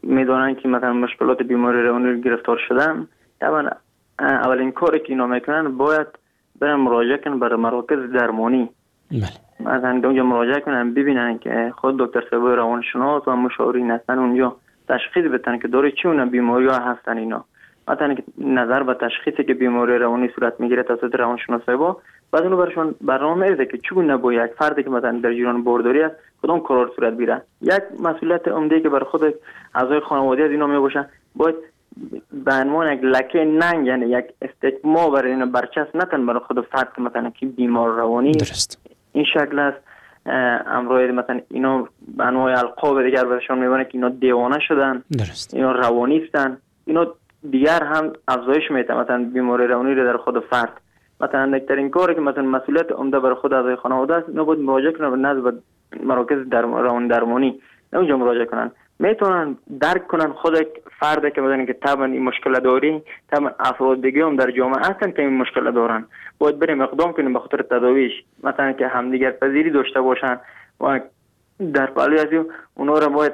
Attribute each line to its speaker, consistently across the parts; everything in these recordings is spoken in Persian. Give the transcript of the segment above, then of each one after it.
Speaker 1: میدونن که مثلا مشکلات بیماری روانی گرفتار شدن، طبعا اولین کاری که اینا میکنن باید برن مراجعه کنن برای مراکز درمانی. مثلا اونجا مراجعه کنن ببینن که خود دکتر صاحب روانشناس و مشاورین هستن اونجا تشخیص بدن که داره چه اون بیماری ها هستن اینا. مثلا نظر به تشخیصی که بیماری روانی صورت میگیره توسط روانشناسا بعد اونو برشون برنامه میریزه که چگونه باید یک فردی که مثلا در جریان بارداری است کدام قرار صورت بگیره. یک مسئولیت عمده که بر خود اعضای خانواده از اینا میباشه، باید به عنوان یک لکه ننگ، یعنی یک استیگما برای اینا برچسب نکنن برای خود فرد که مثلا که بیمار روانی
Speaker 2: درست
Speaker 1: این شکل است. امروز مثلا اینا به انواع القاب دیگر برشون میبونه که اینا دیوانه شدن،
Speaker 2: درست
Speaker 1: اینا روانی هستن، اینا دیگر هم افزایش میده مثلا بیماری روانی رو در خود فرد. مثلا نکترین کاری که مثلا مسئولیت عمده بر خود اعضای خانواده است، اینا باید مراجعه کنن به نزد مراکز روان درمانی، اونجا مراجعه کنن، میتونن درک کنن خود فرد که بدونن که طبعا این مشکل داری، طبعا افراد دیگه هم در جامعه هستن که این مشکل دارن، باید بریم اقدام کنیم به خاطر تداویش، مثلا که همدیگر پذیری داشته باشن و در پالوی از اونا رو باید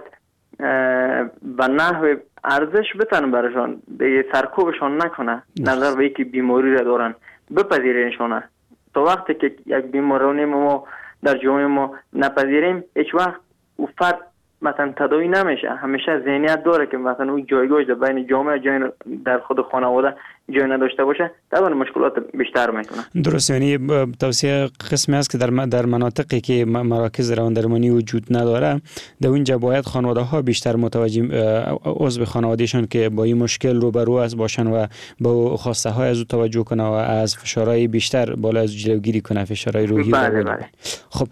Speaker 1: به نحو ارزش بتن برشان، دیگه سرکوبشان نکنه، نظر به اینکه بیماری را دارن بپذیرینشونه. تا وقتی که یک بیمارانی ما در جامعه ما نپذیریم، هیچ وقت او فرد مثلا تداوی نمیشه. همیشه ذهنیت داره که مثلا اون جایگاهش در بین جامعه جای در خود خانواده جای نداشته باشه، طبعا مشکلات بیشتر میکنه.
Speaker 2: درست، یعنی توصیه قسمی است که در مناطقی که مراکز رواندرمانی وجود نداره، در اونجا باید خانواده ها بیشتر متوجه عضو خانوادهشون که با این مشکل روبرو است باشن و با خواسته های از او توجه کنه و از فشارهای بیشتر بالا از جلوگیری کنه، فشارهای روحی.
Speaker 1: بله.
Speaker 2: خب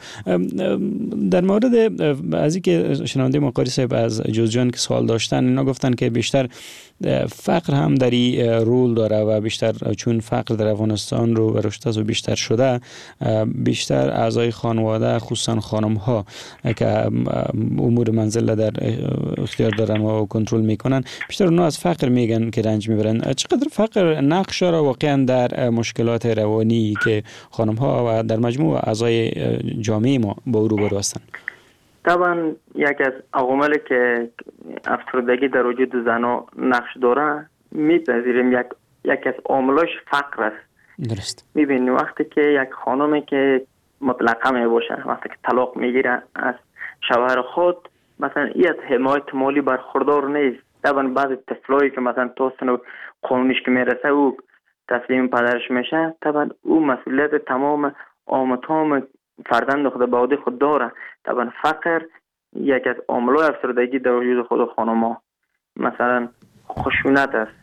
Speaker 2: در مورد از اینکه شنونده مقاری صاحب از جوزجان که سوال داشتن، اینا گفتن که بیشتر فقر هم در این رول داره و بیشتر چون فقر در افغانستان رو رشد و بیشتر شده، بیشتر اعضای خانواده خصوصا خانم ها که امور منزل در اختیار دارن و کنترل میکنن، بیشتر اونا از فقر میگن که رنج میبرن. چقدر فقر نقش داره واقعا در مشکلات روانی که خانم ها و در مجموع اعضای جامعه ما با او روبرو هستن؟
Speaker 1: طبعا یک از عواملی که افسردگی در وجود زنها نقش داره میپذیریم، یک از عاملاش فقر است.
Speaker 2: درست.
Speaker 1: میبینی وقتی که یک خانمی که مطلقه میباشه، وقتی که طلاق میگیره از شوهر خود، مثلا این از حمایت مالی برخوردار نیست. طبعا بعضی طفلایی که مثلا تا سن قانونیش که میرسه او تسلیم پدرش میشه، طبعا او مسئولیت تمام آمتام فرزند خود به عهده خود داره. طبعا فقر یک از عاملای افسردگی در وجود خود خانم‌ها. مثلا خشونت است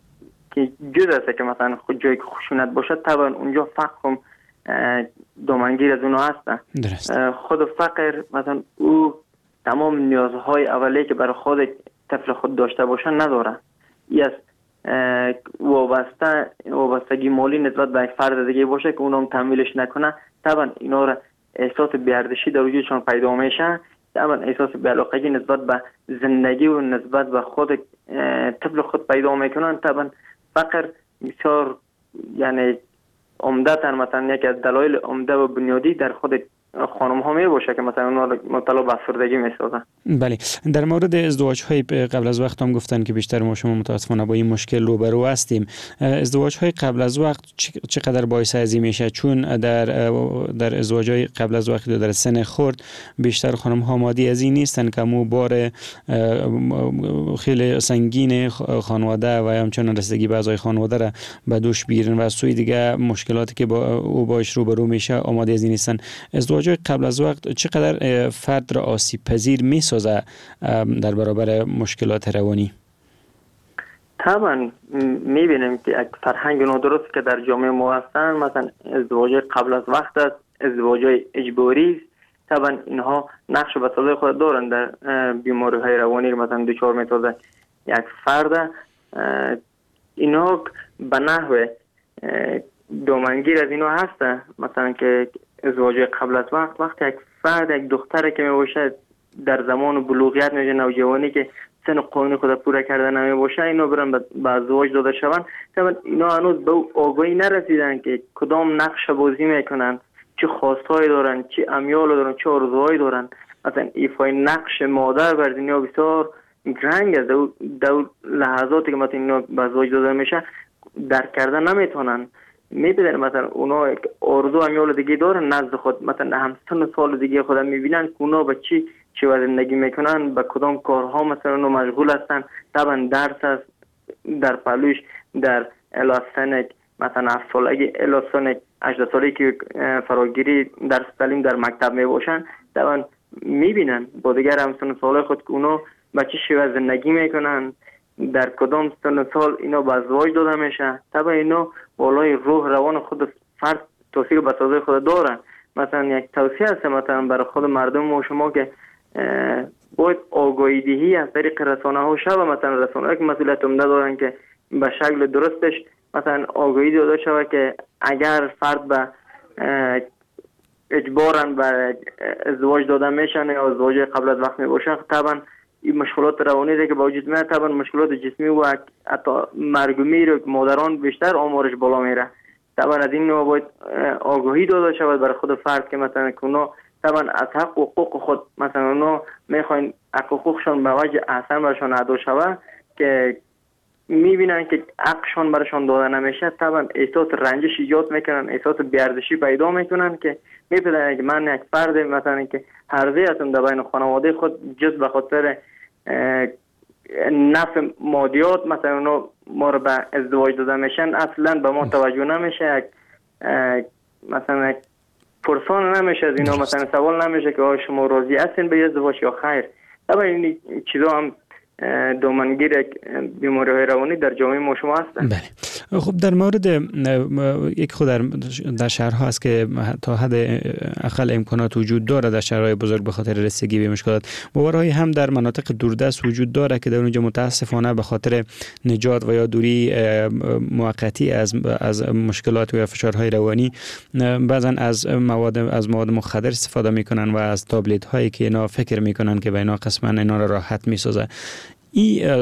Speaker 1: که جز است که مثلا خود جایی که خشونت باشه، طبعا اونجا فقر هم دامنگیر از اونها هستن. خود فقر مثلا او تمام نیازهای اولیه که برای خود طفل خود داشته باشه نداره. این از وابستگی مالی نسبت به یک فرد دیگه باشه که اونم تحمیلش نکنه، طبعا اینا را احساس بی‌ارزشی در وجودشان پیدا میشه، طبعا احساس بی‌علاقگی نسبت به زندگی و نسبت به خود طفل خود پیدا میکنن. طبعا فقر بسیار یعنی عمدتاً مثلا یک از دلایل عمده و بنیادی در خود خانم ها می باشه که مثلا اونها مبتلا به افسردگی میسازن.
Speaker 2: بله، در مورد ازدواج های قبل از وقت هم گفتن که بیشتر ما شما متاسفانه با این مشکل روبرو هستیم. ازدواج های قبل از وقت چقدر باعث ازی میشه؟ چون در ازدواج های قبل از وقت در سن خرد بیشتر خانم ها آماده از این نیستن که مو بار خیلی سنگین خانواده و همچنان رسیدگی به اعضای خانواده را به دوش بیارن و از سوی دیگه مشکلاتی که او باش روبرو میشه آماده از این نیستن. ازدواج قبل از وقت چقدر فرد را آسیب پذیر میسازه در برابر مشکلات روانی؟
Speaker 1: طبعا میبینیم که یک فرهنگ نادرست که در جامعه ما هستن، مثلا ازدواج قبل از وقت است، ازدواج اجباری است. طبعا اینها نقش به سازای خود دارن در بیماری های روانی که مثلا دچار میتازه یک فرد. اینها به نحو دامنگیر از اینها هسته، مثلا که ازدواج قبل از وقت یک فرد، یک دختره که میباشه در زمان بلوغیت میشه، نوجوانی که سن قانونی خود پورا کرده نمیباشه، اینا برن به ازدواج داده شون. طبعا اینا هنوز به آگاهی نرسیدن که کدام نقش بازی میکنن، چه خواستهایی دارن، چه امیال دارن، چه آرزوهایی دارن. مثلا ایفای نقش مادر بر دنیا بسیار گرنگ است. دو لحظاتی که مثلا اینا به ازدواج داده میشه درک کردن نمیتونن. میبینن مثلا اونا آرزو امیال دیگه دارن نزد خود، مثلا هم سن سال دیگه خودم میبینن که اونا به چی زندگی میکنن، به کدام کارها مثلا اونا مشغول هستن. طبعا درس است در پلوش، در الاسنک مثلا 7 سالگی الاسنک 18 سالگی که فراگیری درس تعلیم در مکتب میباشن، طبعا میبینن با دیگر هم سن سال خود که اونا به چی شیوه زندگی میکنن، در کدام سن سال اینا به ازدواج داده میشه. طبعا اینا بالای روح روان خود فرد توصیه به سازه خود دارن. مثلا یک توصیه هست مثلا برای خود مردم و شما که باید آگاهی دهی از طریق رسانه ها شود. مثلا رسانه ها که مسئولیت عمده دارن که به شکل درستش مثلا آگاهی داده شود که اگر فرد به اجباراً به ازدواج داده میشن یا ازدواج قبل از وقت میباشن، طبعا این مشکلات روانی که با وجود میاد، طبعا مشکلات جسمی و حتی مرگ و میر مادران بیشتر آمارش بالا میره. طبعا از این نوع باید آگاهی داده شود برای خود فرد که مثلا اونا طبعا از حق و حقوق خود مثلا اونا میخواین حق و حقوقشون به وجه احسن برشان ادا شود که میبینن که حقشون برشان داده نمیشه، طبعا احساس رنجش ایجاد میکنن، احساس بی‌ارزشی پیدا میکنن که میپدن که من یک فرد مثلا که هرزه هستم در بین خانواده خود جز به خاطر نفع مادیات مثلا اونا ما رو به ازدواج داده میشن، اصلا به ما توجه نمیشه. مثلا پرسان نمیشه از اینا، مثلا سوال نمیشه که شما راضی هستین به ازدواج یا خیر. طبعا این چیزا هم دامنگیر بیماری‌های روانی در جامعه ما شما هستن.
Speaker 2: بله. خب در مورد یک خود در شهرها هست که تا حد اقل امکانات وجود داره در شهرهای بزرگ به خاطر رسیدگی به مشکلات، باورهای هم در مناطق دوردست وجود داره که در اونجا متاسفانه به خاطر نجات و یا دوری موقتی از مشکلات و یا فشارهای روانی بعضا از مواد مخدر استفاده میکنن و از تابلت هایی که اینا فکر میکنن که به اینا قسما اینا را راحت میسازه. این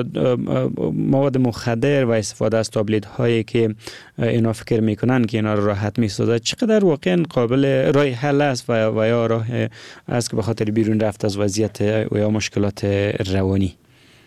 Speaker 2: مواد مخدر و استفاده از تابلت هایی که اینا فکر میکنن که اینا رو راحت میسازه چقدر واقعا قابل راه حل است و یا راه است که به خاطر بیرون رفت از وضعیت و یا مشکلات روانی؟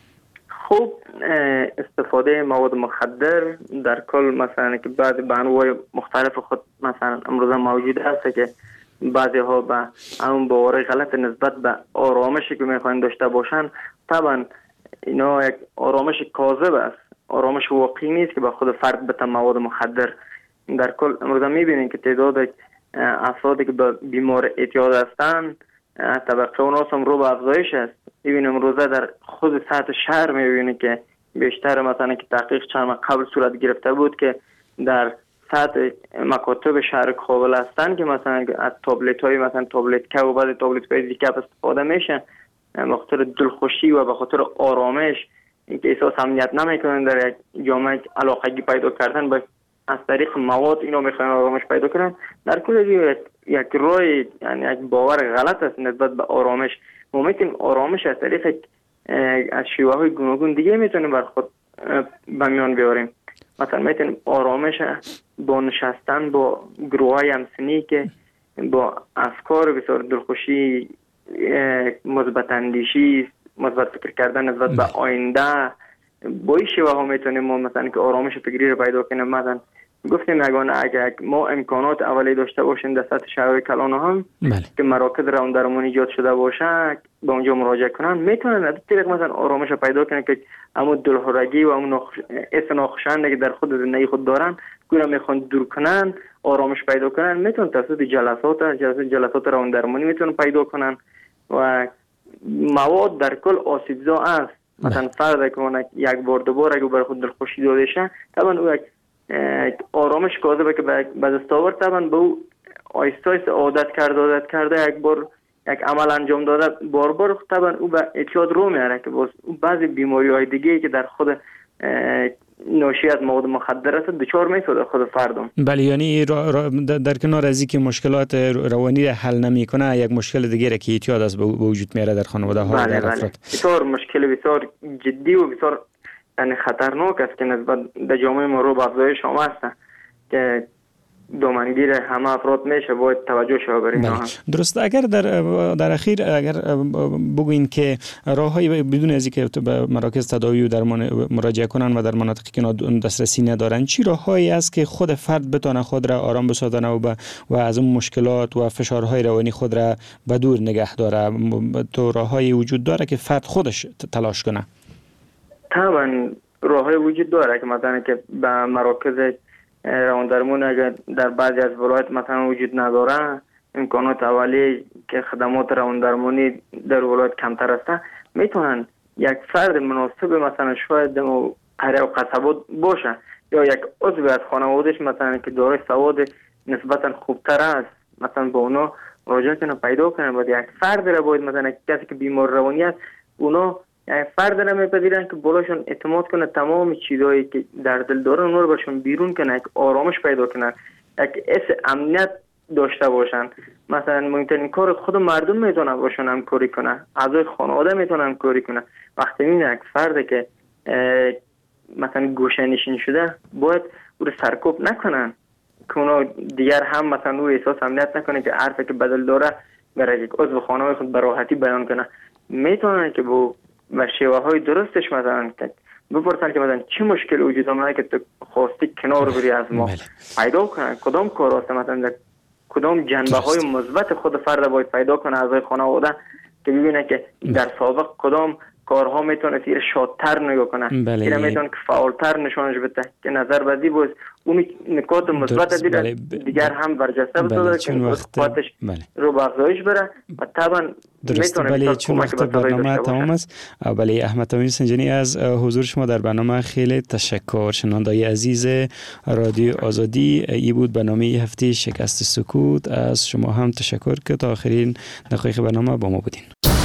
Speaker 1: خب استفاده مواد مخدر در کل مثلا که بعضی به انواع مختلف خود مثلا امروزه موجود هست که بعضی ها به همون باور غلط نسبت به آرامشی که میخواین داشته باشن، طبعا اینا یک آرامش کاذب است، آرامش واقعی نیست که به خود فرد بده مواد مخدر. در کل امروزه میبینین که تعداد افرادی که به بیمار اعتیاد هستن طبقه اوناس هم رو به افزایش است. میبینیم امروزه در خود سطح شهر میبینیم که بیشتر مثلا که تحقیق چند قبل صورت گرفته بود که در سطح مکاتب شهر کابل هستن که مثلا از تابلت های مثلا تابلت که و بعد تابلت های دیگه استفاده میشه به خاطر دلخوشی و به خاطر آرامش، اینکه احساس امنیت نمیکنن در یک جامعه علاقگی پیدا کردن به از طریق مواد اینا میخوان آرامش پیدا کنن. در کل یک راه یعنی یک باور غلط است نسبت به آرامش. ما میتونیم آرامش از طریق از شیوه های گوناگون دیگه میتونیم بر خود به میان بیاریم. مثلا میتونیم آرامش با نشستن با گروه های همسنی که با افکار بسیار دلخوشی، مثبت اندیشی، مثبت فکر کردن نسبت به آینده، با این شیوه ها میتونیم ما مثلا که آرامش فکری رو پیدا کنیم. مثلا گفتیم اگر ما امکانات اولی داشته باشیم در سطح شهرهای کلان هم که مراکز روان درمانی ایجاد شده باشه به اونجا مراجعه کنن، میتونن از طریق مثلا آرامش پیدا کنن که همون دلهرگی و همون حس ناخوشایندی که در خود زندگی خود دارن گویا میخوان دور کنن، آرامش پیدا کنن. میتونن توسط جلسات روان درمانی میتونن پیدا کنن و مواد در کل آسیبزا است. مثلا فرد که یک بار دو بار اگه بر خود دلخوشی داده شه، طبعا او یک آرامش کاذبه که به دست آورد، طبعا به او آیسته آیسته عادت کرده یک بار یک عمل انجام داده بار طبعا او به اعتیاد رو میاره که بعضی بیماری های دیگه که در خود ناشی از مواد مخدر است دچار میشه خود فردم.
Speaker 2: بله، یعنی در کنار از اینکه مشکلات روانی را حل نمیکنه، یک مشکل دیگه که اعتیاد است به وجود میاره در خانواده ها.
Speaker 1: بله بله، بسیار مشکل بسیار جدی و بسیار یعنی خطرناک است که نسبت به جامعه ما رو به افزایش آمده است که دامنگیر همه افراد میشه، باید توجه شود بر اینا.
Speaker 2: درست. اگر در اخیر اگر بگوین که راههای بدون از اینکه به مراکز تداوی و درمان مراجعه کنن و در مناطقی که دسترسی ندارن، چی راههایی است که خود فرد بتونه خود را آرام بسازن و از اون مشکلات و فشارهای روانی خود را به دور نگه داره؟ تو راههایی وجود داره که فرد خودش تلاش کنه؟
Speaker 1: طبعا راههای وجود داره که مثلا که به مراکز رواندرمون اگر در بعضی از ولایت مثلا وجود نداره، امکانات اولیه که خدمات رواندرمانی در ولایت کمتر است، میتونن یک فرد مناسب مثلا شاید در قریه و قصبات باشه یا یک عضو از خانوادهش مثلا که دارای سواد نسبتا خوبتر است، مثلا با اونا مراجعه کنه، پیدا کنه. باید یک فرد را باید مثلا کسی که بیمار روانی است اونا یک فرد را میپذیرن که بالاشون اعتماد کنه، تمام چیزایی که در دل دارن اونا رو برشون بیرون کنه، یک آرامش پیدا کنن، یک حس امنیت داشته باشن. مثلا مهمترین کار خود مردم میتونه باشون همکاری کنه، اعضای خانواده میتونه همکاری کنه. وقتی میبینه یک فرد که مثلا گوشه نشین شده، باید او رو سرکوب نکنن که اونا دیگر هم مثلا او احساس امنیت نکنه که حرفی که بدل داره برای یک عضو خانواده خود به راحتی بیان کنه. میتونن که با شیوه های درستش مثلا بپرسن که مثلا چه مشکل وجود آمده که تو خواستی کنار بری از ما، پیدا کنن کدام کار است، مثلا کدام جنبه های مثبت خود فرد باید پیدا کنه اعضای خانواده که ببینه که در سابق کدام کارها میتونه تیر شادتر نگاه کنه، اینه میتونه که فعالتر نشانش بده که نظر بدی بود اون نکات مثبت دیگر هم برجسته بسازه که قوتش رو به افزایش بره و طبعا
Speaker 2: میتونه چون وقت برنامه تمام است. بله، احمد تمیم سنجانی از حضور شما در برنامه خیلی تشکر. شنوندای عزیز رادیو آزادی، ای بود برنامه هفته شکست سکوت. از شما هم تشکر که تا آخرین دقایق برنامه با ما بودین.